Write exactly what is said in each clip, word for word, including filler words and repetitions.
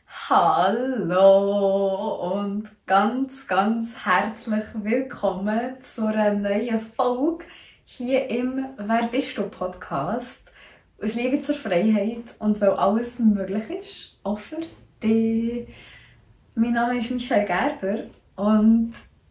Hallo und ganz, ganz herzlich willkommen zu einer neuen Folge hier im Wer bist du Podcast. Aus Liebe zur Freiheit und weil alles möglich ist, auch für dich. Mein Name ist Michelle Gerber und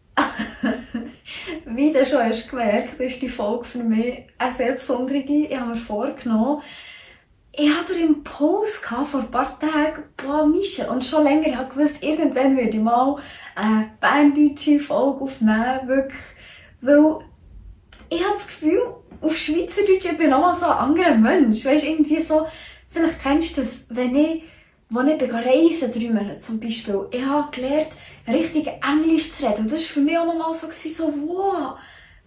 wie du schon hast gemerkt, ist die Folge für mich eine sehr besondere. Ich habe mir vorgenommen, ich hatte den Impuls vor ein paar Tagen, boah, Michelle, und schon länger, ich habe gewusst, irgendwann würde ich mal eine berndeutsche Folge aufnehmen, wirklich, weil ich habe das Gefühl, auf Schweizerdeutsch, ich bin nochmal so ein anderer Mensch, weißt du, irgendwie so, vielleicht kennst du das, wenn ich, als ich reisen drei Monate zum Beispiel, ich habe gelernt, richtig Englisch zu reden, und das war für mich auch nochmal so, so, wow,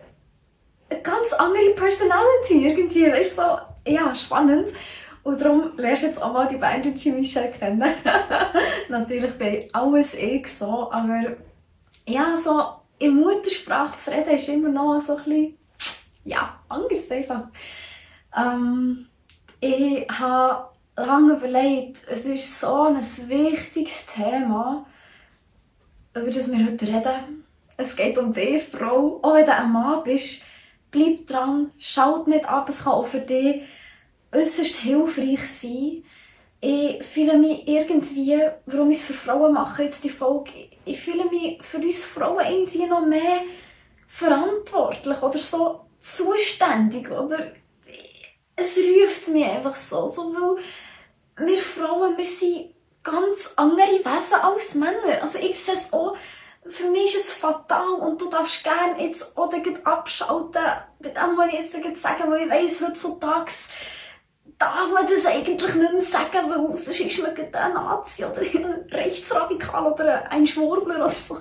eine ganz andere Personality, irgendwie, weißt du, so, ja, spannend. Und darum lernst du jetzt auch mal die berndeutsche Michelle kennen. Natürlich bin alles ich so, aber ja, so in Muttersprache zu reden ist immer noch so ein bisschen, ja, anders einfach. Ähm, ich habe lange überlegt, es ist so ein wichtiges Thema, über das wir heute reden. Es geht um dich, Frau. Auch wenn du ein Mann bist, bleib dran, schalt nicht ab, es kann auch für dich äußerst hilfreich sein. Ich fühle mich irgendwie, warum ich es für Frauen mache, jetzt die Folge, ich fühle mich für uns Frauen irgendwie noch mehr verantwortlich oder so zuständig, oder es ruft mich einfach so, so weil wir Frauen, wir sind ganz andere Wesen als Männer. Also ich sehe es auch, für mich ist es fatal und du darfst gerne jetzt auch abschalten, mit dem, was ich jetzt sagen, weil ich weiss, heutzutage darf man das eigentlich nicht mehr sagen, weil sonst ist man ein Nazi oder ein Rechtsradikal oder ein Schwurbler oder so.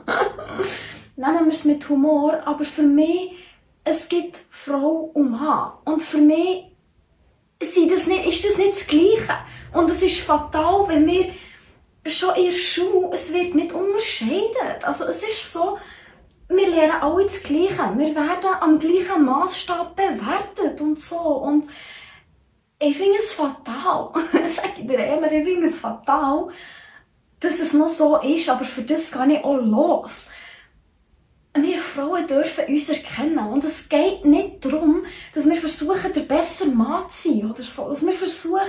Nehmen wir es mit Humor, aber für mich, es gibt Frau und Mann. Und für mich sind das nicht, ist das nicht das Gleiche. Und es ist fatal, wenn wir schon in der Schule, es wird nicht unterscheidet. Also es ist so, wir lernen alle das Gleiche. Wir werden am gleichen Massstab bewertet und so. Und ich finde es fatal, sag ich dir ehrlich, ich finde es fatal, dass es noch so ist, aber für das gehe ich auch los. Wir Frauen dürfen uns erkennen und es geht nicht darum, dass wir versuchen, der bessere Mann zu sein oder so, dass wir versuchen,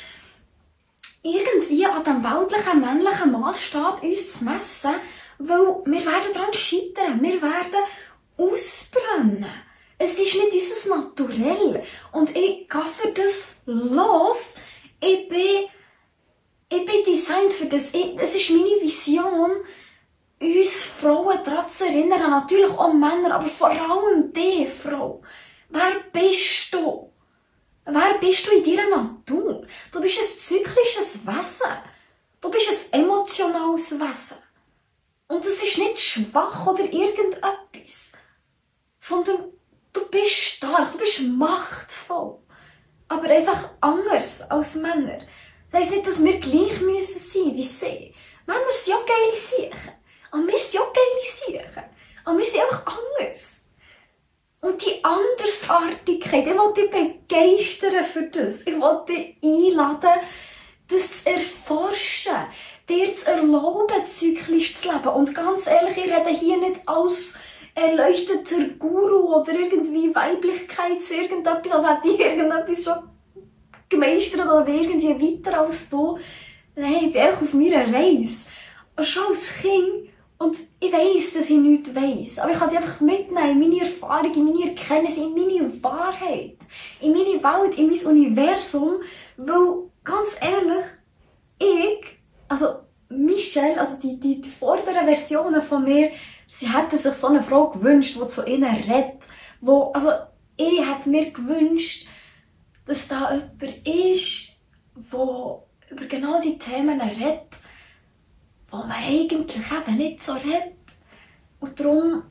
irgendwie an dem weltlichen, männlichen Massstab uns zu messen, weil wir werden daran scheitern, wir werden ausbrennen. Es ist nicht unser Naturell. Und ich gehe für das los. Ich bin, ich bin designt für das. Ich, es ist meine Vision, uns Frauen daran zu erinnern. Natürlich auch Männer, aber vor allem die Frau. Wer bist du? Wer bist du in deiner Natur? Du bist ein zyklisches Wesen. Du bist ein emotionales Wesen. Und es ist nicht schwach oder irgendetwas. Sondern du bist stark, du bist machtvoll. Aber einfach anders als Männer. Das heisst nicht, dass wir gleich müssen sein wie sie. Männer sind auch geile Siechen. Aber wir sind auch geile Siechen. Aber wir sind einfach anders. Und die Andersartigkeit, ich will dich begeistern für das. Ich will dich einladen, das zu erforschen. Dir zu erlauben, zyklisch zu leben. Und ganz ehrlich, ich rede hier nicht als erleuchteter Guru oder irgendwie Weiblichkeits irgendetwas, also hat die irgendetwas schon gemeistert oder irgendwie weiter als du. Nein, ich bin auch auf meiner Reise. Schon als Kind, und ich weiss, dass ich nichts weiss, aber ich kann die einfach mitnehmen in meine Erfahrung, in meine Erkenntnis, in meine Wahrheit, in meine Welt, in mein Universum, weil, ganz ehrlich, ich, also Michelle, also die, die, die vorderen Versionen von mir, sie hätten sich so eine Frau gewünscht, die zu ihnen redet. Wo, also, ich hätte mir gewünscht, dass da jemand ist, der über genau die Themen redet, wo man eigentlich eben nicht so redet. Und darum,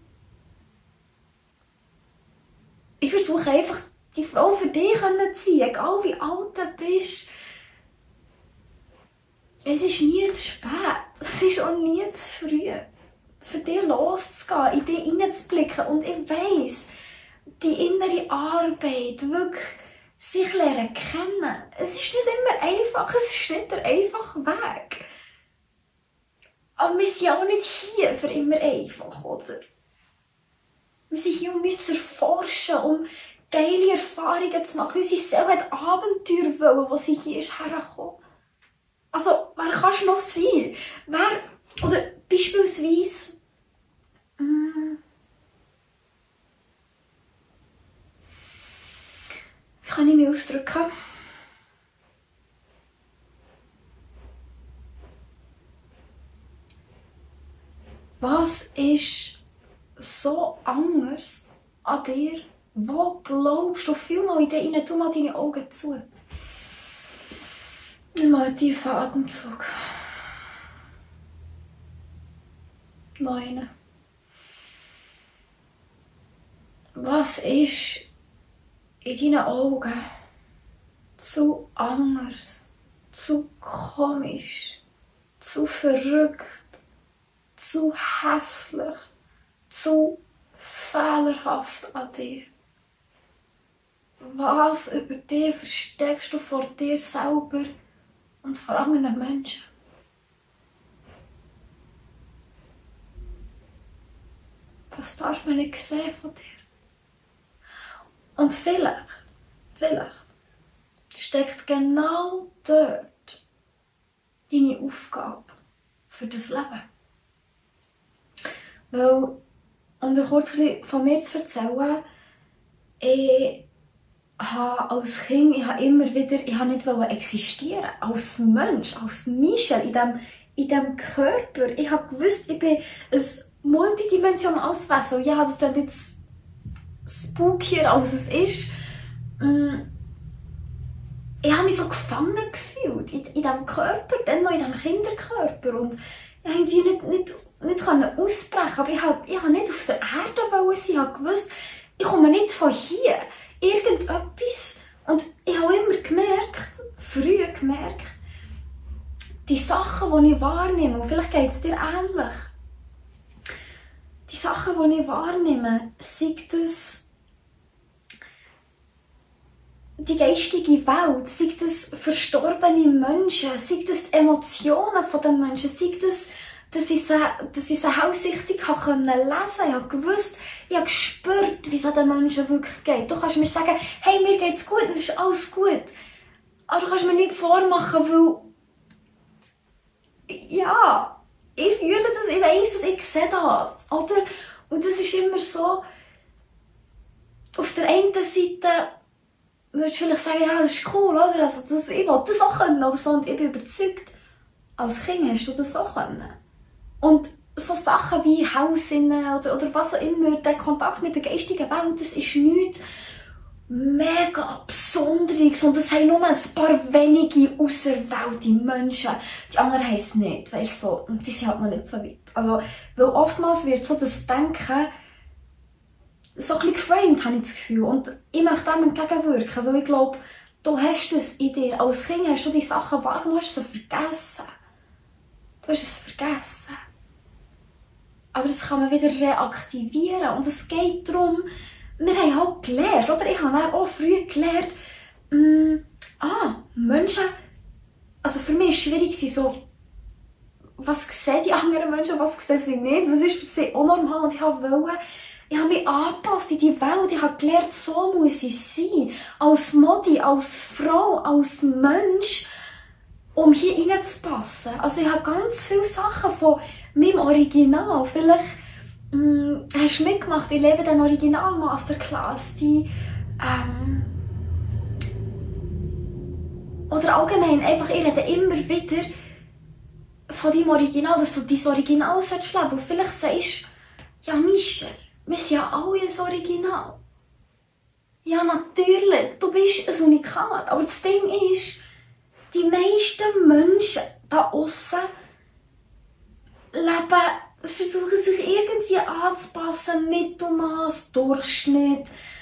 ich versuche einfach, die Frau für dich zu sein, egal wie alt du bist. Es ist nie zu spät, es ist auch nie zu früh. Für dich loszugehen, in dich hineinzublicken. Und ich weiss, die innere Arbeit, wirklich sich lernen kennen. Es ist nicht immer einfach, es ist nicht der einfache Weg. Aber wir sind ja auch nicht hier für immer einfach, oder? Wir sind hier, um uns zu erforschen, um geile Erfahrungen zu machen. Unsere Seele hat Abenteuer wollen, wo sie hier ist hergekommen. Also, wer kannst du noch sein? Wer, oder beispielsweise, mm, wie kann ich mich ausdrücken? Was ist so anders an dir? Wo glaubst du? Fühl mal in dich rein, tu mal deine Augen zu. Nimm mal einen tiefen Atemzug. Noch einen. Was ist in deinen Augen zu anders, zu komisch, zu verrückt, zu hässlich, zu fehlerhaft an dir? Was über dich versteckst du vor dir selber und vor anderen Menschen? Das darf man nicht sehen von dir. Und vielleicht, vielleicht steckt genau dort deine Aufgabe für das Leben. Weil, um dir kurz von mir zu erzählen, ich habe als Kind, ich habe immer wieder, ich habe nicht existieren als Mensch, als Michelle in diesem in diesem Körper. Ich habe gewusst, ich bin ein multidimensionales Wesen. Ja, das klingt jetzt spookier, als es ist. Ich habe mich so gefangen gefühlt in, in diesem Körper, dann noch in diesem Kinderkörper. Und ich konnte irgendwie nicht, nicht, nicht ausbrechen. Aber ich habe, ich habe nicht auf der Erde sein. Ich habe gewusst, ich komme nicht von hier. Irgendetwas. Und ich habe immer gemerkt, früh gemerkt, die Sachen, die ich wahrnehme, und vielleicht geht es dir ähnlich, die Sachen, die ich wahrnehme, sei das die geistige Welt, sei das verstorbene Menschen, sei das die Emotionen der Menschen, sei das, dass ich sie, dass ich sie hellsichtig lesen konnte. Ich habe gewusst, ich habe gespürt, wie es den Menschen wirklich geht. Du kannst mir sagen, hey, mir geht's gut, es ist alles gut. Aber du kannst mir nicht vormachen, weil ja, ich fühle das, ich weiss es, ich sehe das, oder? Und das ist immer so, auf der einen Seite würdest du vielleicht sagen, ja, das ist cool, oder? Also das, ich will das auch können, oder so, und ich bin überzeugt, als Kind hast du das auch können. Und so Sachen wie Haussinnen oder, oder was auch immer, der Kontakt mit der geistigen Welt, das ist nichts mega Besonderes, und es haben nur ein paar wenige auserwählte Menschen. Die anderen haben es nicht, weißt du, so. Und die sind halt noch nicht so weit. Also, weil oftmals wird so das Denken so ein bisschen geframed, habe ich das Gefühl. Und ich möchte dem entgegenwirken, weil ich glaube, du hast es in dir. Als Kind hast du die Sachen wahrgenommen, du hast es vergessen. Du hast es vergessen. Aber das kann man wieder reaktivieren. Und es geht darum, wir haben halt gelernt, oder? Ich habe auch früh gelernt, mh, ah, Menschen, also für mich war es schwierig, so, was sehen die anderen Menschen, was sehen sie nicht, was ist für sie unnormal, und ich wollte, ich habe mich angepasst in die Welt, ich habe gelernt, so muss ich sein, als Modi, als Frau, als Mensch, um hier reinzupassen. Also ich habe ganz viele Sachen von meinem Original, vielleicht Mm, hast du mitgemacht? Ich lebe den Original Masterclass, die ähm, oder allgemein einfach, ich rede immer wieder von deinem Original, dass du dein Original leben sollst. Und vielleicht sagst du, ja Michelle, wir sind ja alle ein Original. Ja natürlich, du bist ein Unikat, aber das Ding ist, die meisten Menschen da aussen leben, versuchen sich irgendwie anzupassen, Mittelmaß, Durchschnitt.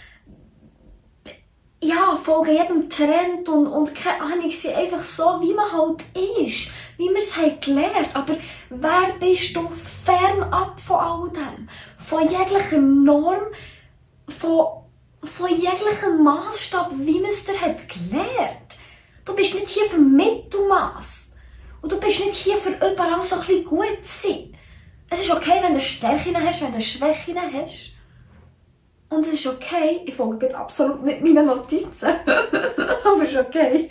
Ja, folgen jedem Trend und, und keine Ahnung, sind einfach so, wie man halt ist, wie wir es haben gelernt. Aber wer bist du fernab von all dem? Von jeglicher Norm, von, von jeglichem Maßstab, wie man es dir hat gelernt. Du bist nicht hier für Mittelmaß. Und du bist nicht hier für überall so ein bisschen gut zu sein. Es ist okay, wenn du Stärken hast, wenn du Schwächen hast. Und es ist okay, ich folge absolut nicht meinen Notizen. Aber es ist okay.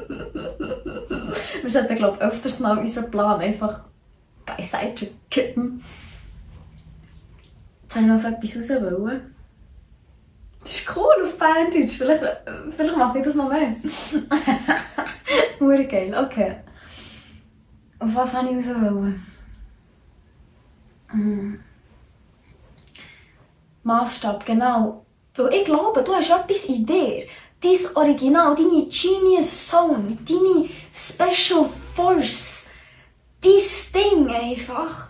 Wir sollten, glaube ich, öfters mal unseren Plan einfach beiseite kippen. Jetzt habe ich noch auf etwas raus wollen. Das ist cool auf Berndeutsch. Vielleicht, vielleicht mache ich das noch mehr. Hure geil, okay. Auf was habe ich raus wollen? Hm. Massstab, genau. Weil ich glaube, du hast etwas in dir. Dein Original, deine Genius Zone, deine Special Force. Dein Ding einfach.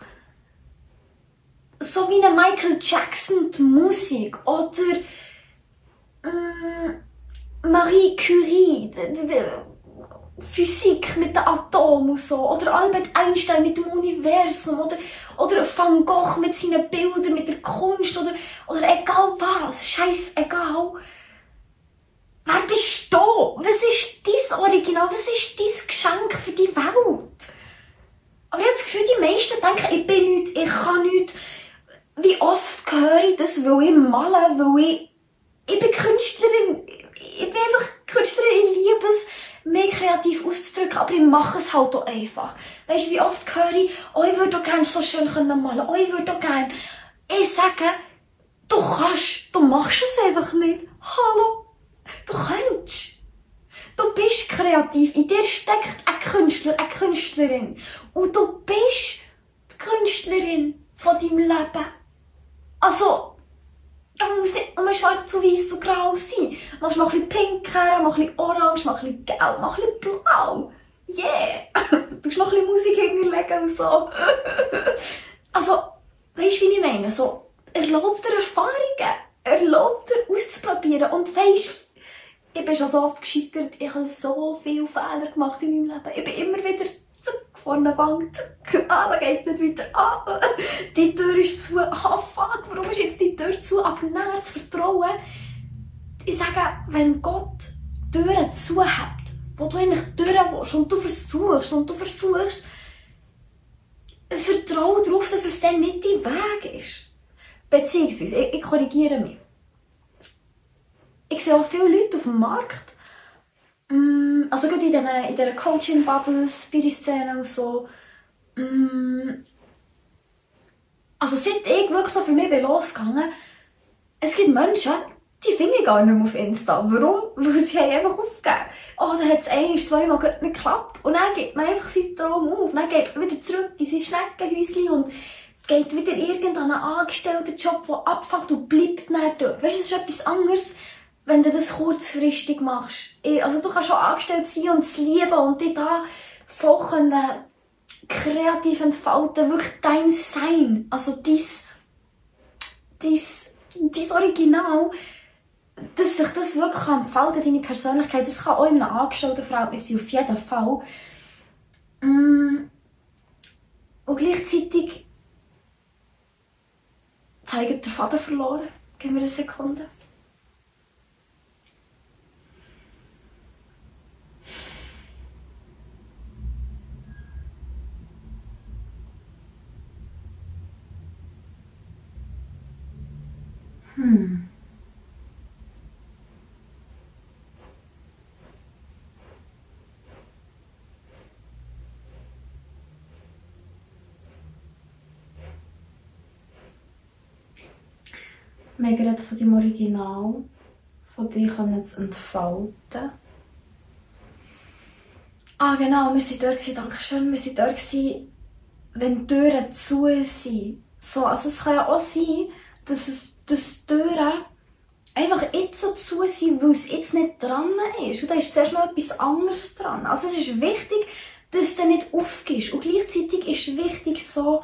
So wie eine Michael Jackson die Musik. Oder ähm, Marie Curie. Die, die, Physik mit den Atomen und so. Oder Albert Einstein mit dem Universum. Oder, oder Van Gogh mit seinen Bildern, mit der Kunst. Oder, oder egal was. Scheißegal. Wer bist du? Was ist dein Original? Was ist dein Geschenk für die Welt? Aber ich habe das Gefühl, die meisten denken, ich bin nichts, ich kann nichts. Wie oft höre ich das, weil ich male, weil ich... Ich bin Künstlerin. Ich bin einfach Künstlerin, ich liebe es, mich kreativ auszudrücken, aber ich mache es halt auch einfach. Weißt du, wie oft höre ich, oh, ich würde auch gerne so schön malen, oh, ich würde auch gerne. Ich sage, du kannst, du machst es einfach nicht. Hallo? Du kannst. Du bist kreativ. In dir steckt ein Künstler, eine Künstlerin. Und du bist die Künstlerin von deinem Leben. Also, da muss nicht nur schwarz und weiss und grau sein. Machst mal ein bisschen pink her, mal ein bisschen orange, mal ein bisschen gelb, mal ein bisschen blau. Yeah! Du musst noch ein bisschen Musik hinterlegen und so. Also, weisst du, wie ich meine? So, erlaub dir Erfahrungen. Erlaub dir auszuprobieren. Und weisst, ich bin schon so oft gescheitert. Ich habe so viele Fehler gemacht in meinem Leben. Ich bin immer wieder vor einer Wand. Ah, da geht es nicht weiter. Ah, die Tür ist zu. Ah, fuck, warum ist jetzt die Tür zu? Aber näher zu vertrauen. Ich sage, wenn Gott Türen zu hat, wo du eigentlich durch willst und du versuchst und du versuchst, vertraue darauf, dass es dann nicht dein Weg ist. Beziehungsweise, ich, ich korrigiere mich. Ich sehe auch viele Leute auf dem Markt, also gerade in dieser, in dieser Coaching-Bubble, Spirit-Szene und so. Also seit ich wirklich so für mich bin losgegangen, es gibt Menschen, die finde ich gar nicht mehr auf Insta. Warum? Weil sie haben einfach aufgegeben. Oh, dann hat es ein, zweimal nicht geklappt. Und dann gibt man einfach seinen Traum auf. Dann geht man wieder zurück in sein Schneckenhäuschen und geht wieder irgendeinen Angestelltenjob, der abfuckt und bleibt nicht dort. Weißt du, es ist etwas anderes, wenn du das kurzfristig machst. Also du kannst schon angestellt sein und es lieben und dich da voll können, kreativ entfalten, wirklich dein Sein, also dein, dein, dein Original, dass sich das wirklich entfalten, deine Persönlichkeit, das kann auch in einem Angestelltenverhältnis sein, auf jeden Fall. Und gleichzeitig, jetzt habe ich den Faden verloren, gib mir eine Sekunde. Hm. Wir haben gerade von deinem Original, von dir zu entfalten. Ah genau, wir waren dort, danke schön, wir waren dort, wenn die Türen zu sind. So, also es kann ja auch sein, dass es dass die Türen einfach jetzt so zu sind, weil es jetzt nicht dran ist. Und da ist zuerst noch etwas anderes dran. Also es ist wichtig, dass du nicht aufgibst. Und gleichzeitig ist es wichtig so,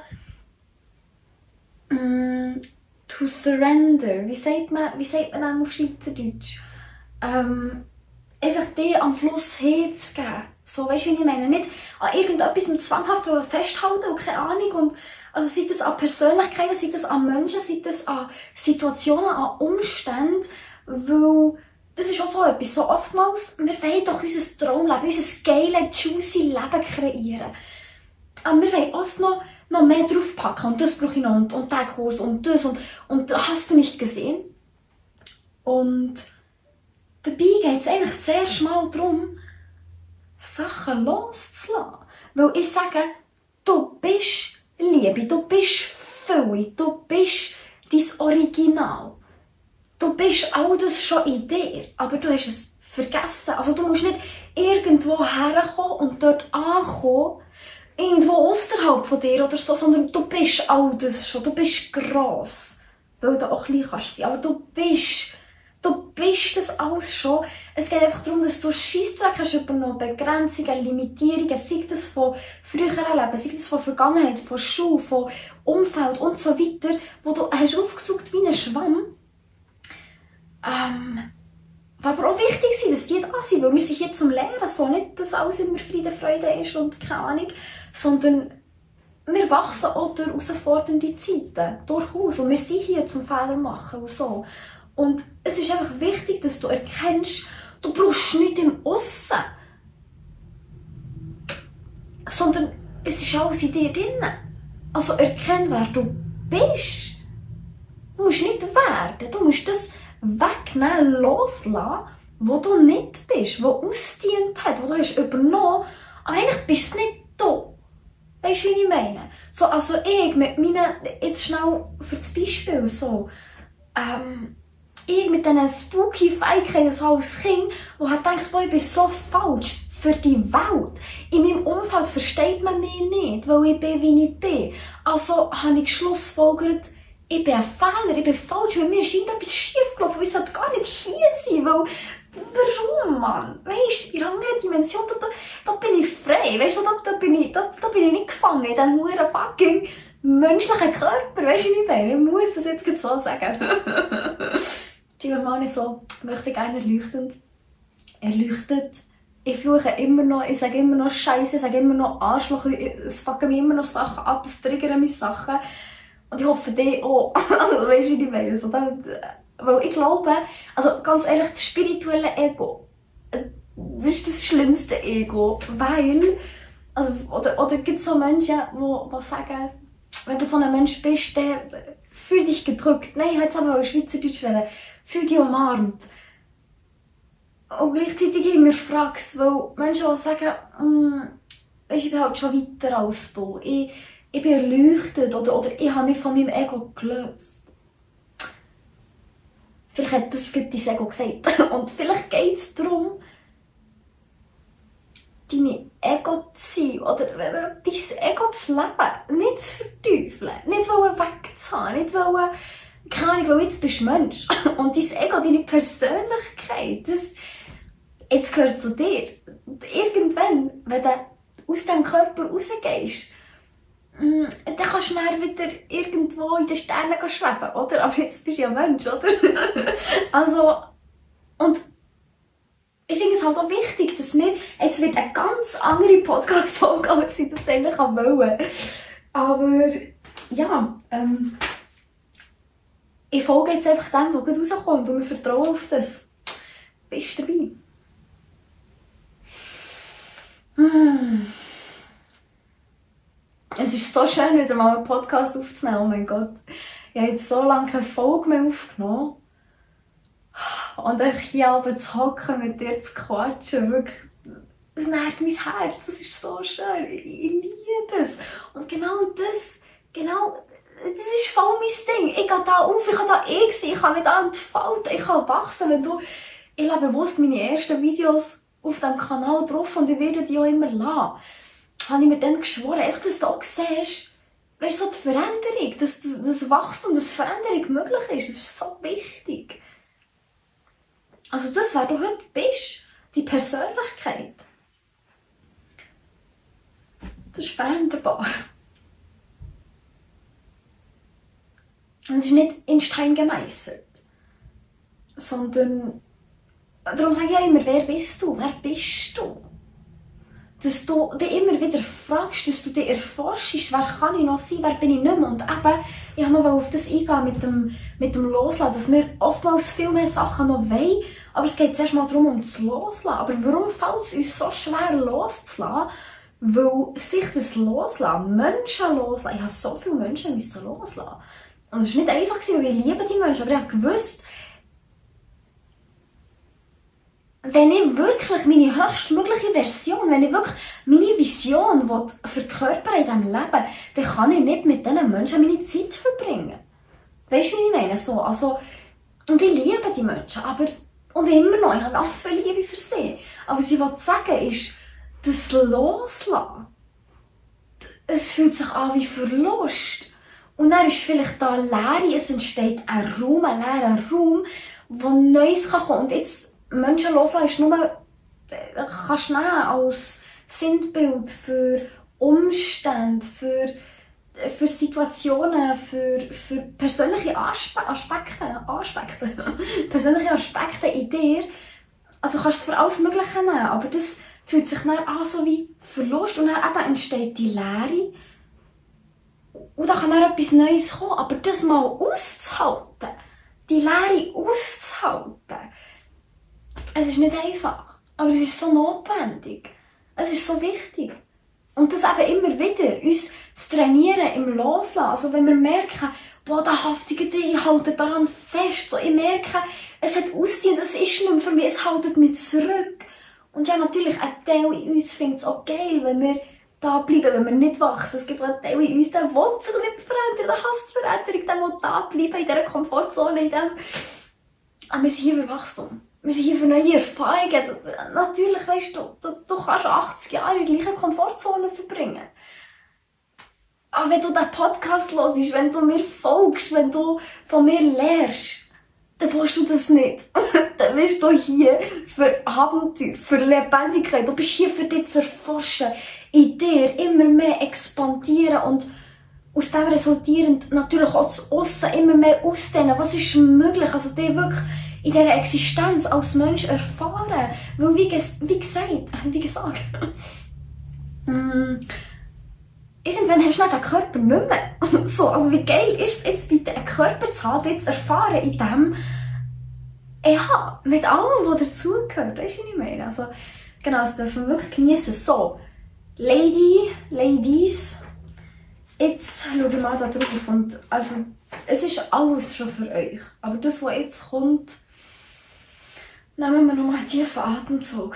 mm, to surrender. Wie sagt man, wie sagt man auf Schweizerdeutsch? Ähm, einfach die am Fluss hinzugeben. So, weißt du, wie ich meine? Nicht an irgendetwas zwanghaft festhalten und keine Ahnung. Und also sei das an Persönlichkeiten, sei das an Menschen, sei das an Situationen, an Umständen, weil das ist auch so etwas, so oftmals, wir wollen doch unser Traumleben, unser geiles, juicy Leben kreieren. Aber wir wollen oft noch, noch mehr draufpacken und das brauche ich noch und, und diesen Kurs und das und, und hast du nicht gesehen? Und dabei geht es eigentlich zuerst mal darum, Sachen loszulassen. Weil ich sage, du bist Liebe, du bist Fülle, du bist dein Original. Du bist all das schon in dir, aber du hast es vergessen. Also du musst nicht irgendwo herkommen und dort ankommen, irgendwo außerhalb von dir oder so, sondern du bist all das schon, du bist gross, weil du auch klein kannst sein, aber du bist, du bist das alles schon. Es geht einfach darum, dass du Scheissdreck hast übernommen, Begrenzungen, Limitierungen, sei das von früheren Leben, sei das von Vergangenheit, von Schule, von Umfeld und so weiter, wo du hast aufgesaugt wie ein Schwamm. Ähm, aber auch wichtig sein, dass die da sind, weil wir sind hier zum Lernen, so nicht, dass alles immer Friede, Freude ist und keine Ahnung, sondern wir wachsen auch durch herausfordernde Zeiten, durchaus, und wir sind hier zum Fehler machen und so. Und es ist einfach wichtig, dass du erkennst, du brauchst nichts im Aussen, sondern es ist alles in dir drin. Also erkenn, wer du bist. Du musst nicht werden, du musst das wegnehmen, loslassen, wo du nicht bist, wo ausgedient hat, wo du hast übernommen, aber eigentlich bist du nicht du. Weißt du, wie ich meine? So, also ich mit meinen, jetzt schnell für das Beispiel, so, ähm, ich mit diesen spooky Fähigkeiten so als Kind, wo hat gedacht, boah, ich bin so falsch für die Welt. In meinem Umfeld versteht man mich nicht, weil ich bin, wie ich bin. Also habe ich geschlussfolgert, ich bin ein Fehler, ich bin falsch, weil mir scheint etwas schiefgelaufen, ich sollte gar nicht hier sein, weil, warum, Mann? Weisst, in einer anderen Dimension, da, da, da bin ich frei, weisst du, da, da, bin ich, da, da bin ich nicht gefangen, in diesem huren fucking menschlichen Körper, weisst du, wie ich meine? Ich muss das jetzt so sagen. Giovanni so, möchte gerne erleuchtend, erleuchtet. Ich fluche immer noch, ich sage immer noch Scheiße, ich sage immer noch Arschloch, es fucken mir immer noch Sachen ab, es triggern mich Sachen. Und ich hoffe, die auch. Also, weißt du, wie ich meine? So, dann, weil ich glaube, also ganz ehrlich, das spirituelle Ego, das ist das schlimmste Ego, weil, also, oder, oder gibt es so Menschen, die, die sagen, wenn du so ein Mensch bist, dann fühl dich gedrückt. Nein, ich habe jetzt aber Schweizerdeutsch reden. Fühl dich umarmt. Und gleichzeitig ich mir fragst, weil Menschen auch sagen, mm, ich bin halt schon weiter als du. Ich, ich bin erleuchtet oder, oder ich habe mich von meinem Ego gelöst. Vielleicht hat das dein Ego gesagt. Und vielleicht geht es darum, deine Ego zu sein oder dein Ego zu leben. Nicht zu verteufeln, nicht wegzuhaben, nicht wollen, keine Ahnung, weil jetzt bist du Mensch. Und dein Ego, deine Persönlichkeit, das, jetzt gehört zu dir. Und irgendwann, wenn du aus diesem Körper rausgehst, dann kannst du dann wieder irgendwo in den Sternen schweben, oder? Aber jetzt bist du ja Mensch, oder? Also, und ich finde es halt auch wichtig, dass wir, jetzt wird eine ganz andere Podcast-Folge, als ich das eigentlich wollte. Aber, ja, ähm, ich folge jetzt einfach dem, was gut rauskommt und wir vertrauen auf das. Bist du dabei? Hm. Es ist so schön, wieder mal einen Podcast aufzunehmen. Oh mein Gott. Ich habe jetzt so lange keine Folge mehr aufgenommen. Und einfach hier oben zu hocken, mit dir zu quatschen, wirklich, das nährt mein Herz. Das ist so schön. Ich, ich liebe es. Und genau das, genau, das ist voll mein Ding. Ich gehe da auf, ich kann da eh sein, ich kann mich da entfalten, ich kann wachsen. Wenn du, ich lasse bewusst meine ersten Videos auf diesem Kanal drauf und ich werde die auch immer lassen. Habe ich mir dann geschworen, einfach, dass du auch siehst, weißt du, so die Veränderung, dass das Wachstum, dass Veränderung möglich ist, das ist so wichtig. Also das, wer du heute bist, die Persönlichkeit, das ist veränderbar. Und es ist nicht in Stein gemeißelt, sondern, darum sage ich ja immer, wer bist du, wer bist du? dass du dich immer wieder fragst, dass du dich erforschst, wer kann ich noch sein, wer bin ich nicht mehr. Und eben, ich habe noch auf das eingehen mit dem, mit dem Loslassen, dass wir oftmals viel mehr Sachen noch wollen, aber es geht zuerst mal darum, um das Loslassen. Aber warum fällt es uns so schwer loszulassen? Weil sich das Loslassen, Menschen loslassen, ich habe so viele Menschen müssen loslassen. Und es war nicht einfach, weil ich liebe die Menschen, aber ich habe gewusst, wenn ich wirklich meine höchstmögliche Version, wenn ich wirklich meine Vision verkörpern in diesem Leben, dann kann ich nicht mit diesen Menschen meine Zeit verbringen. Weißt du, wie ich meine? So, also, und ich liebe die Menschen, aber, und immer noch, ich habe ganz viel Liebe für sie. Aber was ich sagen will, ist, das Loslassen, es fühlt sich an wie Verlust. Und dann ist vielleicht da Leere, es entsteht ein Raum, ein leerer Raum, wo Neues kommen kann. Und jetzt, Menschen loslassen ist nur, kannst du nehmen als Sinnbild für Umstände, für, für Situationen, für, für persönliche Aspe Aspekte, Aspekte, persönliche Aspekte in dir. Also kannst du es für alles Mögliche nehmen, aber das fühlt sich dann an so wie Verlust und dann eben entsteht die Leere. Und dann kann dann etwas Neues kommen, aber das mal auszuhalten, die Leere auszuhalten, es ist nicht einfach, aber es ist so notwendig. Es ist so wichtig. Und das eben immer wieder, uns zu trainieren im Loslassen. Also wenn wir merken, boah, da haftige drin, ich halte daran fest. So, ich merke, es hat ausgedient, das ist nicht mehr für mich, es hält mich zurück. Und ja, natürlich, ein Teil in uns findet es auch geil, wenn wir da bleiben, wenn wir nicht wachsen. Es gibt auch einen Teil in uns, der will sich nicht verändern, der hasst Veränderung, der will da bleiben, in dieser Komfortzone, in dem... Aber wir sind hier für Wachstum. Wir sind hier für neue Erfahrungen. Natürlich, weißt du, du, du kannst achtzig Jahre in der gleichen Komfortzone verbringen. Aber wenn du diesen Podcast hörst, wenn du mir folgst, wenn du von mir lernst, dann willst du das nicht. Dann bist du hier für Abenteuer, für Lebendigkeit. Du bist hier für dich zu erforschen, in dir immer mehr expandieren und aus dem resultierend natürlich auch zu aussen immer mehr ausdehnen. Was ist möglich? Also dir wirklich in dieser Existenz als Mensch erfahren. Weil, wie, ges wie gesagt, wie gesagt, mm, irgendwann hast du dann den Körper nicht mehr. So, also wie geil ist es jetzt bitte, einen Körper zu haben, jetzt erfahren in dem, ja, mit allem, was dazugehört. Weißt du, was ich meine? Also, genau, das dürfen wir wirklich genießen. So, Lady, Ladies, jetzt schauen wir mal da drauf. Und, also, es ist alles schon für euch. Aber das, was jetzt kommt, nehmen wir nochmal einen tiefen Atemzug.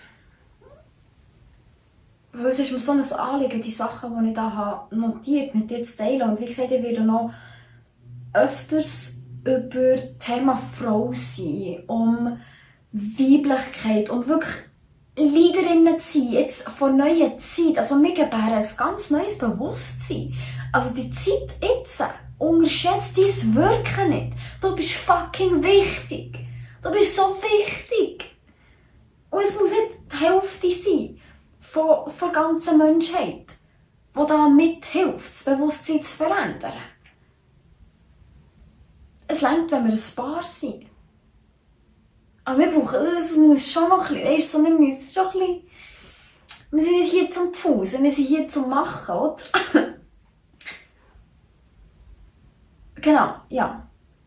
Weil es ist mir so ein Anliegen, die Sachen, die ich da habe notiert mit dir zu teilen. Und wie gesagt, ich werde noch öfters über das Thema Frau sein, um Weiblichkeit, um wirklich Leaderinnen zu sein, jetzt von neuer Zeit. Also wir gebären ein ganz neues Bewusstsein. Also die Zeit jetzt, unterschätzt dein Wirken nicht. Du bist fucking wichtig. Du bist so wichtig. Und es muss nicht die Hälfte sein von, von der ganzen Menschheit, die da mithilft, das Bewusstsein zu verändern. Es reicht, wenn wir ein Paar sind. Aber wir brauchen, es muss schon noch ein bisschen, weißt du, wir müssen schon ein bisschen, wir sind nicht hier zum Pfusen, wir sind hier zum Machen, oder? Genau, ja.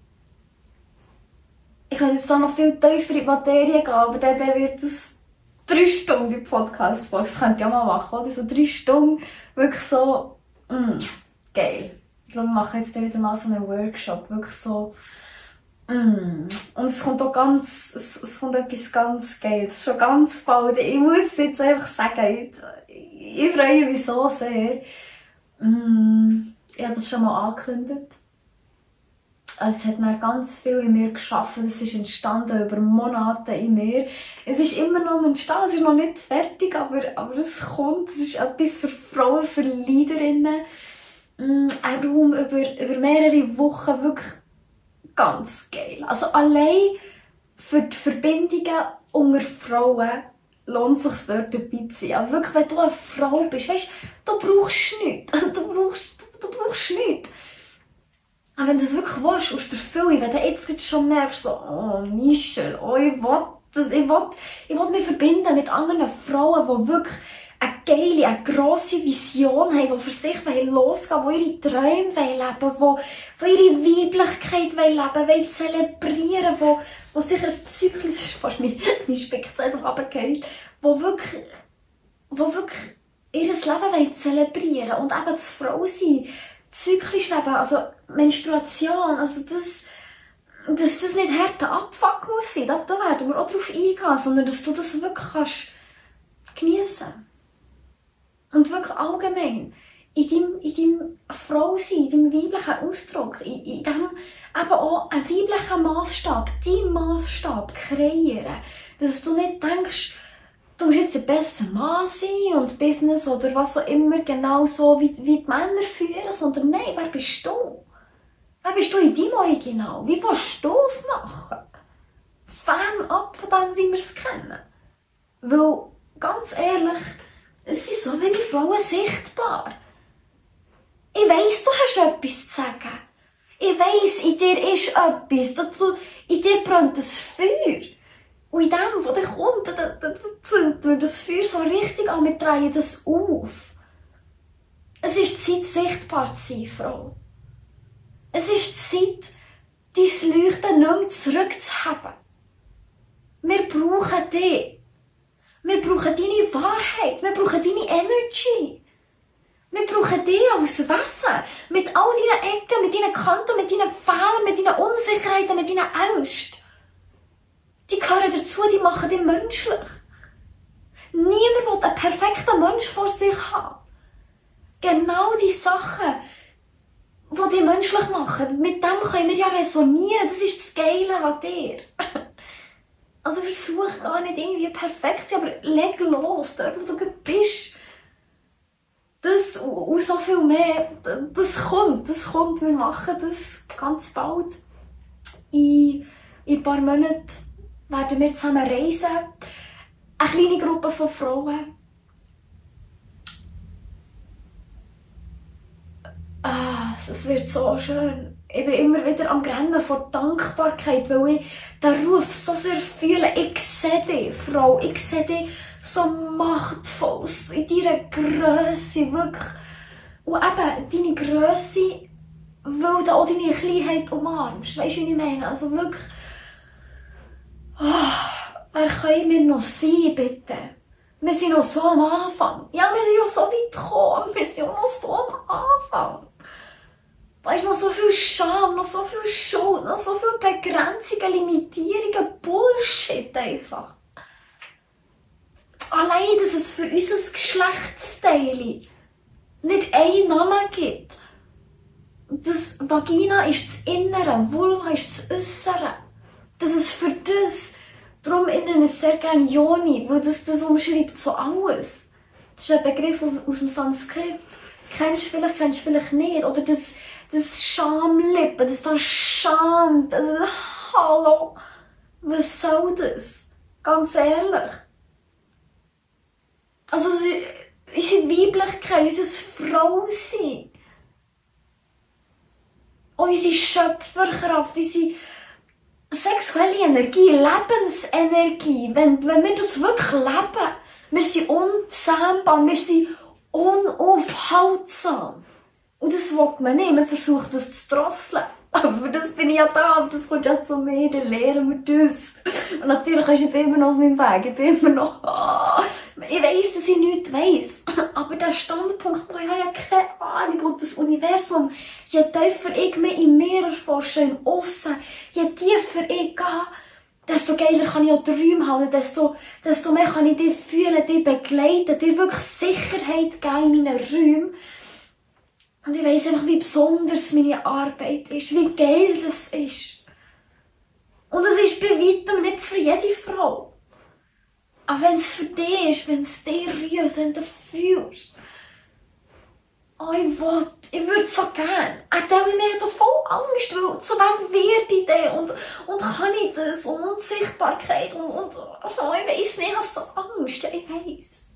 Ich könnte jetzt auch noch viel tiefer in die Materie gehen, aber dann, dann wird es drei Stunden die Podcast-Folge. Das könnt ihr auch mal machen, oder? So drei Stunden, wirklich so, mm, geil. Ich glaube, wir machen jetzt wieder mal so einen Workshop, wirklich so, mm. Und es kommt auch ganz, es, es kommt etwas ganz Geiles, schon ganz bald. Ich muss es jetzt einfach sagen, ich, ich freue mich so sehr. Mm. Ich habe das schon mal angekündigt. Also es hat mir ganz viel in mir geschaffen, es ist entstanden über Monate in mir. Es ist immer noch entstanden, es ist noch nicht fertig, aber, aber es kommt, es ist etwas für Frauen, für Leaderinnen. Ein Raum über, über mehrere Wochen, wirklich ganz geil. Also allein für die Verbindungen unter Frauen lohnt es sich dort dabei zu sein. Aber wirklich, wenn du eine Frau bist, weißt du, du brauchst nichts. Du brauchst, du, du brauchst nichts. Aber wenn du es wirklich willst, aus der Fülle, wenn du jetzt schon merkst, so, oh, Michel, oh, ich will, das, ich will, ich will mich verbinden mit anderen Frauen, die wirklich eine geile, eine grosse Vision haben, die für sich losgehen wollen, die ihre Träume leben wollen, die ihre Weiblichkeit leben wollen, zelebrieren wollen, die sich ein Zyklus, das ist fast mein, mein Spickzettel runtergefallen, die wirklich, die wirklich ihr Leben zelebrieren wollen. Und eben das Frausein, zyklisch leben, also Menstruation, also das, dass das nicht harter Abfuck muss sein, da, da werden wir auch drauf eingehen, sondern dass du das wirklich kannst geniessen. Und wirklich allgemein, in deinem, in deinem Frausein, in deinem weiblichen Ausdruck, in, in dem eben auch einen weiblichen Massstab, deinen Massstab kreieren. Dass du nicht denkst, du musst jetzt ein besser Mann sein und Business oder was auch immer genau so wie, wie die Männer führen, sondern nein, wer bist du? Wer bist du in deinem Original? Wie willst du es machen? Fernab von dem, wie wir es kennen. Weil, ganz ehrlich, es sind so wenige Frauen sichtbar. Ich weiss, du hast etwas zu sagen. Ich weiss, in dir ist etwas. Du, in dir brennt ein Feuer. Und in dem, was dann kommt, da, da, da zündet wir das Feuer so richtig an. Wir drehen das auf. Es ist Zeit, sichtbar zu sein, Frau. Es ist Zeit, dein Leuchten nicht mehr zurückzuheben. Wir brauchen dich. Wir brauchen deine Wahrheit. Wir brauchen deine Energy. Wir brauchen dich als Wesen. Mit all deinen Ecken, mit deinen Kanten, mit deinen Fehlern, mit deinen Unsicherheiten, mit deinen Ängsten. Die gehören dazu, die machen dich menschlich. Niemand will einen perfekten Mensch vor sich haben. Genau die Sachen, die dich menschlich machen, mit dem können wir ja resonieren. Das ist das Geile an dir. Also versuch gar nicht irgendwie perfekt zu sein, aber leg los, dort wo du bist. Das und so viel mehr, das kommt, das kommt. Wir machen das ganz bald. In, in ein paar Monaten werden wir zusammen reisen. Eine kleine Gruppe von Frauen. Ah, es wird so schön. Ich bin immer wieder am Rennen vor Dankbarkeit, weil ich den Ruf so sehr fühle. Ich sehe dich, Frau, ich sehe dich so machtvoll, in deiner Grösse, wirklich. Und eben, deine Grösse, weil du auch deine Kleinheit umarmst. Weisst du, was ich meine? Also wirklich, oh, wer können wir noch sein, bitte? Wir sind noch so am Anfang. Ja, wir sind noch so weit gekommen, wir sind noch so am Anfang. Da ist noch so viel Scham, noch so viel Schuld, noch so viel Begrenzungen, Limitierungen, Bullshit einfach. Allein, dass es für unser Geschlechtsteil nicht einen Namen gibt. Das Vagina ist das Innere, Vulva ist das Äußere. Dass es für das, darum nenne ich es sehr gerne Yoni, weil das, das umschreibt so alles. Das ist ein Begriff aus dem Sanskrit. Kennst du vielleicht, kennst du vielleicht nicht. Oder das, das Schamlippen, das da Scham, das, hallo, was soll das? Ganz ehrlich. Also unsere Weiblichkeit, unser Frausein, unsere Schöpferkraft, unsere sexuelle Energie, Lebensenergie, wenn, wenn wir das wirklich leben, wir sind unzähmbar, wir sind unaufhaltsam. Und das will man nicht, man versucht das zu drosseln. Aber für das bin ich ja da, aber das kommt ja zu mir, dann lernen wir das. Und natürlich ist ich immer noch auf meinem Weg, ich bin immer noch, oh, ich weiss, dass ich nichts weiss. Aber der Standpunkt, ich habe ja keine Ahnung, und das Universum, je tiefer ich mich in mir erforsche, im Aussen, je tiefer ich gehe, desto geiler kann ich auch die Räume halten, desto, desto mehr kann ich dich fühlen, dich begleiten, dir wirklich Sicherheit geben in meinen Räumen. Und ich weiss einfach, wie besonders meine Arbeit ist, wie geil das ist. Und es ist bei weitem nicht für jede Frau. Aber wenn es für dich ist, wenn es dir rührt, wenn du fühlst, oh, ich will, ich würde so gerne. Auch da habe ich mir da voll Angst, weil zu wem werde ich denn? Und, und kann ich das? Und Unsichtbarkeit und, und oh, ich weiss nicht, ich habe so Angst. Ja, ich weiss.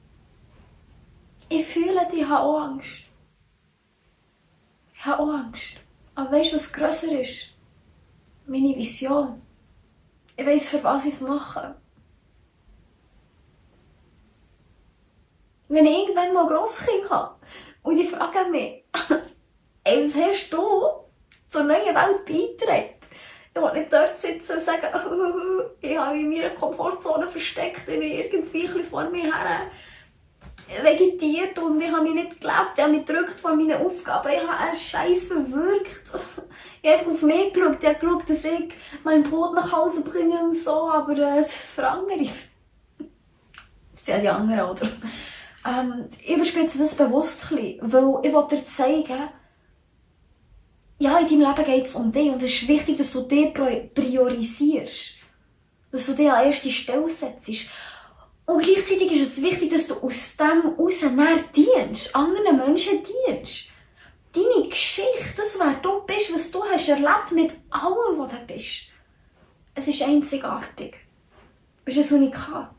Ich fühle, ich habe auch Angst. Ich habe auch Angst. Aber weißt du, was grösser ist? Meine Vision. Ich weiss, für was ich es mache. wenn ich irgendwann mal Grosskind habe und die fragen mich, ey, was hast du zur neuen Welt beigetragen? Ich will nicht dort sitzen und sagen, oh, ich habe in meiner Komfortzone versteckt, ich bin irgendwie ein bisschen vor mir her vegetiert und ich habe mich nicht gelebt, ich habe mich gedrückt von meinen Aufgaben, ich habe einen Scheiß verwirkt. Ich habe einfach auf mich geschaut, ich habe geschaut, dass ich mein Brot nach Hause bringe und so, aber äh, für andere, das sind ja die anderen, oder? Ähm, ich überspitze das bewusst ein bisschen, weil ich will dir zeigen, ja, in deinem Leben geht es um dich und es ist wichtig, dass du dich priorisierst. Dass du dich an erste Stelle setzt. Und gleichzeitig ist es wichtig, dass du aus dem heraus dienst, anderen Menschen dienst. Deine Geschichte, das, wer du bist, was du hast erlebt mit allem, was du bist. Es ist einzigartig. Es ist ein Unikat.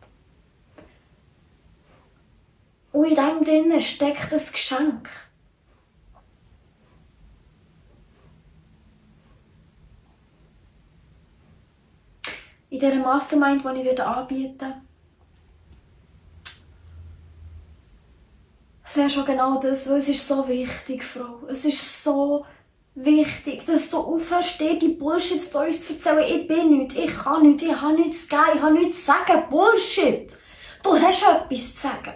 Und in dem drinnen steckt ein Geschenk. In dieser Mastermind, die ich anbieten werde, lernst du genau das, weil es ist so wichtig, Frau. Es ist so wichtig, dass du aufhörst, dir die Bullshit-Stories zu erzählen. Ich bin nichts, ich kann nichts, ich habe nichts zu geben, ich habe nichts zu sagen. Bullshit! Du hast etwas zu sagen.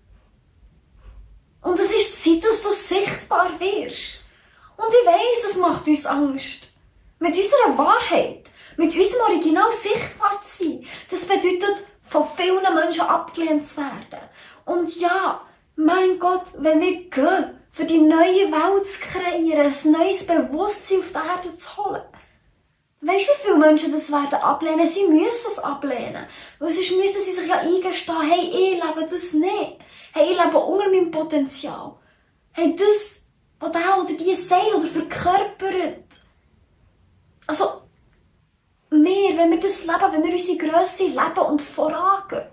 Und es ist Zeit, dass du sichtbar wirst. Und ich weiss, das macht uns Angst. Mit unserer Wahrheit, mit unserem Original sichtbar zu sein, das bedeutet, von vielen Menschen abgelehnt zu werden. Und ja, mein Gott, wenn wir gehen, für die neue Welt zu kreieren, ein neues Bewusstsein auf der Erde zu holen. Weißt du, wie viele Menschen das werden ablehnen? Sie müssen es ablehnen. Weil sonst müssen sie sich ja eingestehen, hey, ich lebe das nicht. Hey, ich lebe unter meinem Potenzial. Hey, das, was der oder die sagt oder verkörpert. Also, wir, wenn wir das leben, wenn wir unsere Grösse leben und vorangehen,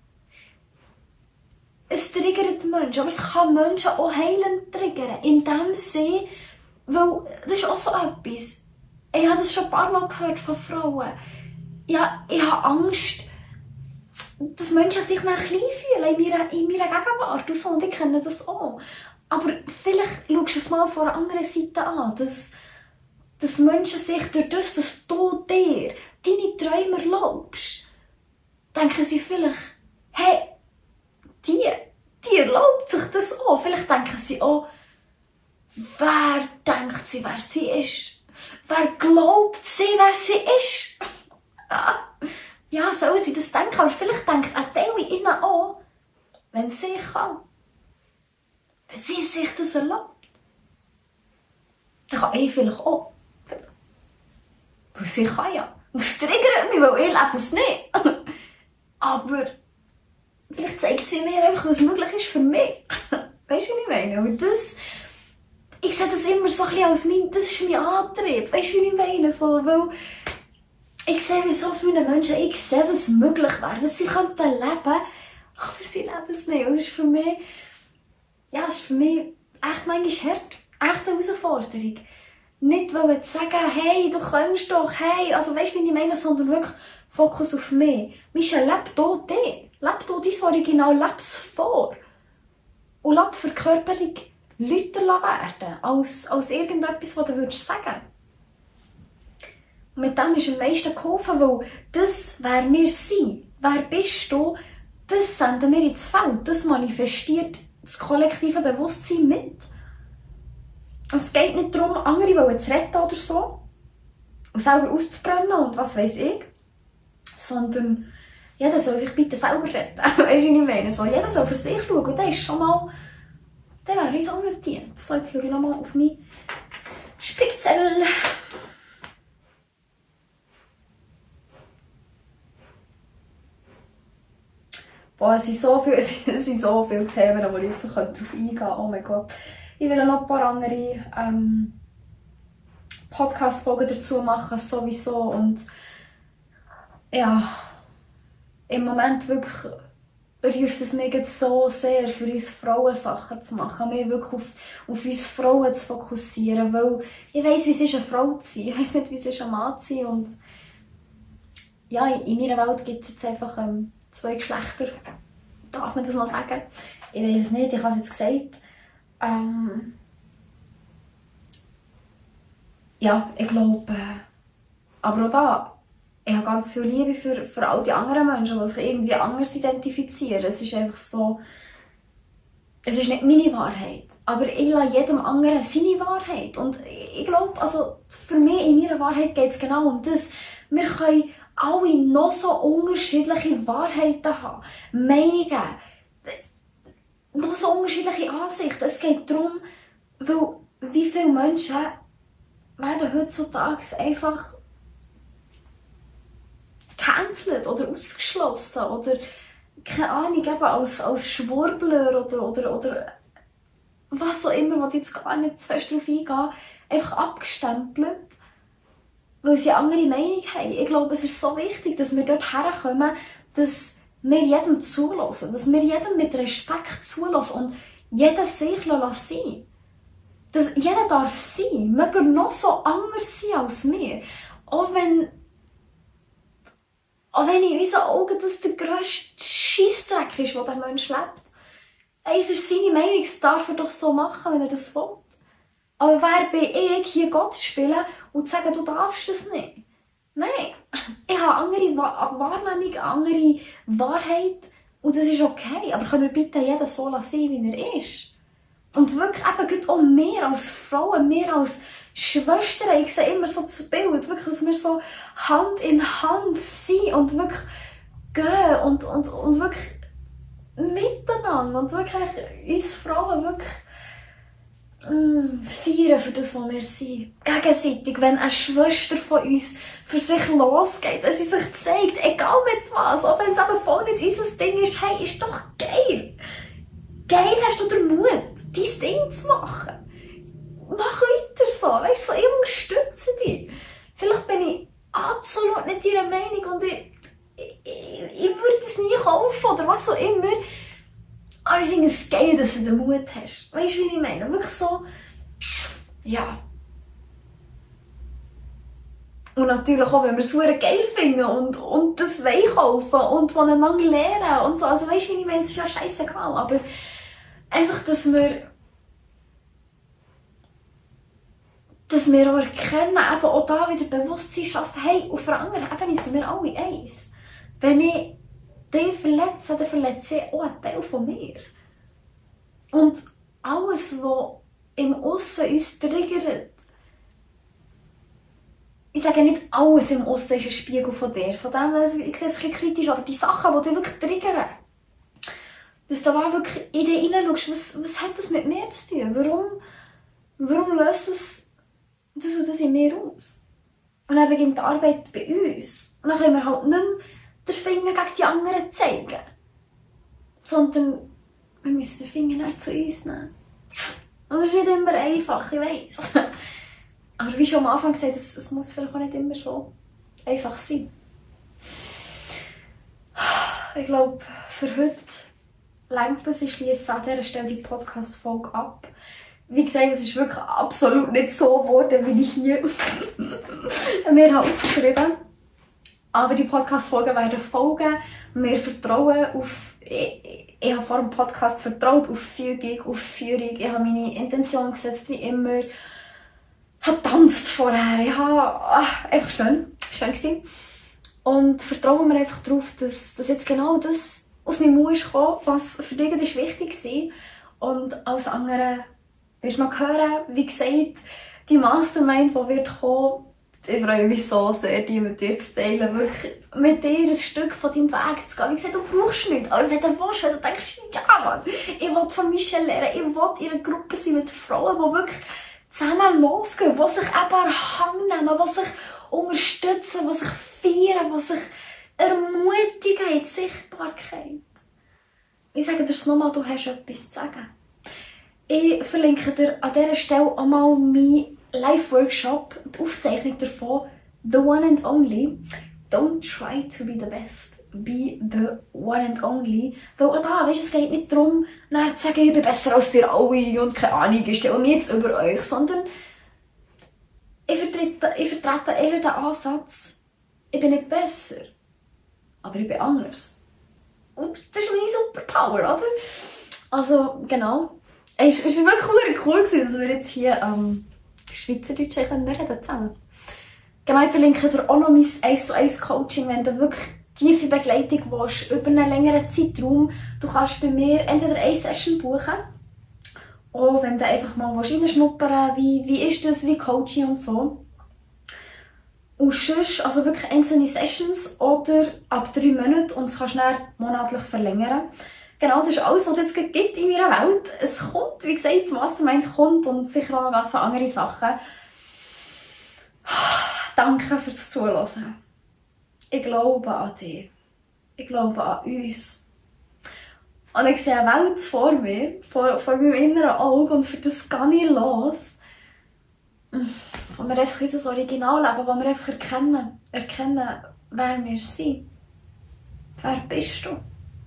es triggert Menschen, aber es kann Menschen auch heilend triggern, in dem Sinne, weil das ist auch so etwas. Ich habe das schon ein paar Mal gehört von Frauen. Ja, ich habe Angst, dass Menschen sich dann klein fühlen in meiner, in meiner Gegenwart und so, und ich kenne das auch. Aber vielleicht schaust du es mal von einer anderen Seite an, dass, dass Menschen sich durch das, dass du dir deine Träume erlaubst, denken sie vielleicht, hey, die, die erlaubt sich das auch. Vielleicht denken sie auch, wer denkt sie, wer sie ist? Wer glaubt sie, wer sie ist? Ja, sollen sie das denken, aber vielleicht denkt ein Teil in ihnen auch, wenn sie kann. Wenn sie sich das erlaubt. Dann kann ich vielleicht auch. Weil sie kann ja. Und es triggert mich, weil ich lebe es nicht. Aber vielleicht zeigt sie mir einfach, was möglich ist für mich. Weißt du, wie ich meine? Und das, ich sehe das immer so ein bisschen als mein, das ist mein Antrieb. Weißt du, wie ich meine? So, weil ich sehe, wie so viele Menschen, ich sehe, was möglich wäre, was sie könnten leben, aber sie leben es nicht. Und das ist für mich, ja, das ist für mich echt manchmal hart, echt eine Herausforderung. Nicht wollen zu sagen, hey, du kommst doch, hey, also weißt du, wie ich meine, sondern wirklich Fokus auf mich. Michelle, leb hier dich. Leb hier dein Original, leb es vor. Und lass die Verkörperung lauter werden, als, als irgendetwas, was du würdest sagen. Und mit dem ist am meisten geholfen, weil das, wer wir sind, wer bist du, das senden wir ins Feld, das manifestiert das kollektive Bewusstsein mit. Also es geht nicht darum, andere zu retten oder so, und selber auszubrennen und was weiss ich, sondern jeder soll sich bitte selber retten. Weißt du, was ich meine? So, jeder soll für sich schauen, und das ist schon mal, der wäre uns auch nicht dient. So, jetzt schaue ich nochmal auf meinen Spickzettel. Boah, es sind so viele, es sind so viele Themen, wo ich jetzt noch darauf eingehen könnte. Oh mein Gott. Ich will noch ein paar andere ähm, Podcast-Folgen dazu machen, sowieso. Und ja, im Moment wirklich ruft es mich jetzt so sehr, für uns Frauen Sachen zu machen, mich wirklich auf, auf uns Frauen zu fokussieren, weil ich weiss, wie es ist, eine Frau zu sein, ich weiss nicht, wie es ist, ein Mann zu sein, und ja, in meiner Welt gibt es jetzt einfach ähm, zwei Geschlechter, darf man das noch sagen? ich weiß es nicht, ich habe es jetzt gesagt. Ähm, ja, ich glaube, äh, aber auch da, ich habe ganz viel Liebe für, für all die anderen Menschen, die sich irgendwie anders identifizieren. Es ist einfach so, es ist nicht meine Wahrheit, aber ich lasse jedem anderen seine Wahrheit. Und ich glaube, also für mich in meiner Wahrheit geht es genau um das. Wir können alle noch so unterschiedliche Wahrheiten haben, Meinungen, noch so unterschiedliche Ansichten. Es geht darum, weil wie viele Menschen werden heutzutage einfach gecancelt oder ausgeschlossen oder keine Ahnung, eben als, als Schwurbler oder, oder, oder was auch immer, was jetzt gar nicht zu fest darauf eingehen, einfach abgestempelt, weil sie eine andere Meinung haben. Ich glaube, es ist so wichtig, dass wir dort herkommen, dass wir jedem zulassen, dass wir jedem mit Respekt zulassen und jeder sich sein lassen. Dass jeder darf sein, möge noch so anders sein als wir. Auch wenn, auch wenn in unseren Augen das der grösste Scheissdreck ist, wo der Mensch lebt. Es ist seine Meinung, das darf er doch so machen, wenn er das will. Aber wer bin ich, hier Gott zu spielen und zu sagen, du darfst das nicht? Nein, ich habe andere Wahrnehmung, andere Wahrheit und das ist okay. Aber können wir bitte jeder so sein, wie er ist? Und wirklich eben auch wir als Frauen, wir als Schwestern, ich sehe immer so das Bild, wirklich, dass wir so Hand in Hand sind und wirklich gehen und, und, und wirklich miteinander und wirklich uns Frauen wirklich mm, feiern für das, was wir sind. Gegenseitig, wenn eine Schwester von uns für sich losgeht, wenn sie sich zeigt, egal mit was, auch wenn es eben voll nicht unser Ding ist, hey, ist doch geil. Geil hast du den Mut, dein Ding zu machen. Mach weiter so, weißt du, so, ich unterstütze dich. Vielleicht bin ich absolut nicht deiner Meinung und ich, ich, ich, ich würde es nie kaufen oder was auch immer. Aber ich finde es geil, dass du den Mut hast. Weißt du, wie ich meine? Wirklich so, ja. Und natürlich auch, wenn wir es super geil finden und, und das Wein kaufen und voneinander lernen und so. Also weißt du, wie ich meine? Es ist ja scheissegal, aber einfach, dass wir dass wir auch erkennen, eben auch da wieder Bewusstsein schaffen, hey, auf einer anderen Ebene sind wir alle eins. Wenn ich dich verletze, dann verletze ich auch einen Teil von mir. Und alles, was im Aussen uns triggert, ich sage nicht, alles im Aussen ist ein Spiegel von dir. Von dem, ich sehe es ein bisschen kritisch, aber die Sachen, die dich wirklich triggern, dass du da wirklich in dich hineinschaust, was, was hat das mit mir zu tun? Warum, warum löst das das und das in mir aus? Und dann beginnt die Arbeit bei uns. Und dann können wir halt nicht mehr den Finger gegen die anderen zeigen. Sondern wir müssen den Finger nicht zu uns nehmen. Und das ist nicht immer einfach, ich weiss. Aber wie schon am Anfang gesagt, es, es muss vielleicht auch nicht immer so einfach sein. Ich glaube, für heute reicht es. Ich schließe an dieser Stelle die Podcast-Folge ab. Wie gesagt, es ist wirklich absolut nicht so geworden, wie ich hier mir habe aufgeschrieben. Aber die Podcast-Folgen werden folgen. Wir vertrauen auf... Ich, ich habe vor dem Podcast vertraut auf Fügung, auf Führung. Ich habe meine Intention gesetzt, wie immer. Ich habe getanzt vorher. Ich habe... Ach, einfach schön. Schön gewesen. Und vertrauen wir einfach darauf, dass, dass jetzt genau das aus meinem Mund ist gekommen, was für dich ist wichtig war. Und alles andere wirst du noch hören. Wie gesagt, die Mastermind, die wird kommen, ich freue mich so sehr, die mit dir zu teilen. Wirklich mit dir ein Stück von deinem Weg zu gehen. Wie gesagt, du brauchst nichts. Aber wenn du willst, wenn du denkst, ja Mann, ich will von Michelle lernen, ich will in einer Gruppe sein mit Frauen, die wirklich zusammen losgehen, die sich eben an den Hang nehmen, die sich unterstützen, die sich feiern, die sich ermutigen in die Sichtbarkeit. Ich sage dir es nochmal, du hast etwas zu sagen. Ich verlinke dir an dieser Stelle auch mal meinen Live-Workshop, die Aufzeichnung davon, The One and Only. Don't try to be the best, be the one and only. Weil auch da, weißt, es geht nicht darum, zu sagen, ich bin besser als dir alle und keine Ahnung, ich stelle mich jetzt über euch, sondern ich vertrete, ich vertrete eher den Ansatz, ich bin nicht besser, aber ich bin anders. Und das ist meine Superpower, oder? Also, genau. Es war wirklich cool, dass wir jetzt hier ähm, Schweizerdeutsch reden zusammen. Genau, ich verlinke dir auch noch mein eins zu eins Coaching, wenn du wirklich tiefe Begleitung willst, über einen längeren Zeitraum. Du kannst bei mir entweder eine Session buchen, auch wenn du einfach mal reinschnuppern willst, wie, wie ist das, wie Coaching und so. Und sonst, also wirklich einzelne Sessions oder ab drei Monaten und das kannst du dann monatlich verlängern. Genau, das ist alles, was es jetzt gibt in meiner Welt. Es kommt, wie gesagt, Mastermind kommt und sicher auch noch ganz viele andere Sachen. Danke fürs Zuhören. Ich glaube an dich. Ich glaube an uns. Und ich sehe eine Welt vor mir, vor, vor meinem inneren Auge und für das gehe ich los. Wo wir einfach unser Original leben, wo wir einfach erkennen, erkennen, wer wir sind. Wer bist du?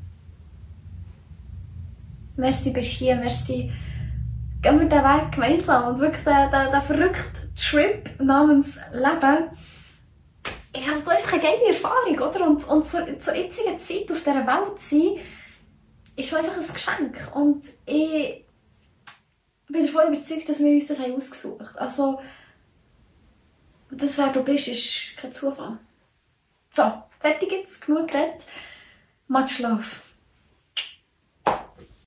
Merci, bist hier, merci. Gehen wir diesen Weg gemeinsam und wirklich den, den, den verrückten Trip namens Leben ist halt einfach eine geile Erfahrung, oder? Und, und zur, zur jetzigen Zeit auf dieser Welt zu sein, ist schon einfach ein Geschenk. Und ich bin davon überzeugt, dass wir uns das haben ausgesucht haben. Also, das, wer du bist, ist kein Zufall. So, fertig jetzt, genug geredet. Much love.